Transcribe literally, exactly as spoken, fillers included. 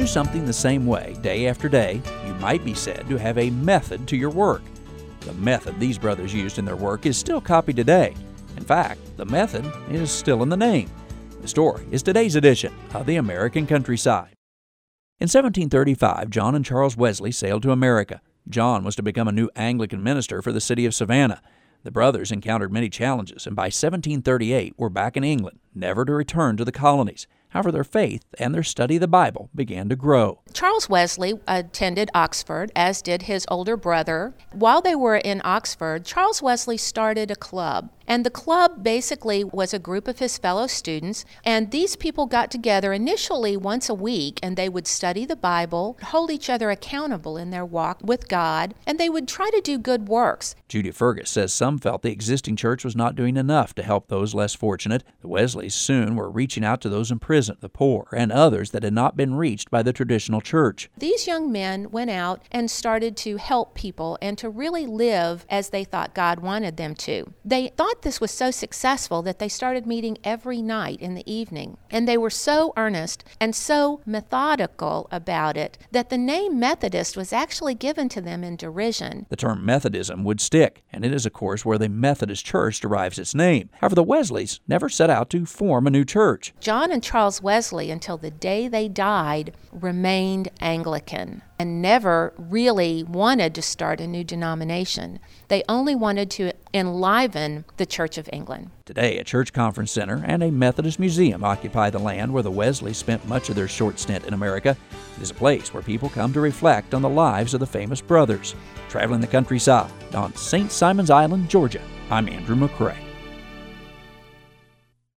something the same way day after day, you might be said to have a method to your work. The method these brothers used in their work is still copied today. In fact, the method is still in the name. The story is today's edition of the American Countryside. In seventeen thirty-five, John and Charles Wesley sailed to America. John was to become a new Anglican minister for the city of Savannah. The brothers encountered many challenges, and by seventeen thirty-eight were back in England, never to return to the colonies. However, their faith and their study of the Bible began to grow. Charles Wesley attended Oxford, as did his older brother. While they were in Oxford, Charles Wesley started a club. And the club basically was a group of his fellow students, and these people got together initially once a week, and they would study the Bible, hold each other accountable in their walk with God, and they would try to do good works. Judy Fergus says some felt the existing church was not doing enough to help those less fortunate. The Wesleys soon were reaching out to those in prison, the poor, and others that had not been reached by the traditional church. These young men went out and started to help people and to really live as they thought God wanted them to. They thought this was so successful that they started meeting every night in the evening. And they were so earnest and so methodical about it that the name Methodist was actually given to them in derision. The term Methodism would stick, and it is, of course, where the Methodist Church derives its name. However, the Wesleys never set out to form a new church. John and Charles Wesley, until the day they died, remained Anglican and never really wanted to start a new denomination. They only wanted to enliven the Church of England. Today, a church conference center and a Methodist museum occupy the land where the Wesleys spent much of their short stint in America. It is a place where people come to reflect on the lives of the famous brothers. Traveling the countryside on Saint Simon's Island, Georgia, I'm Andrew McCrae.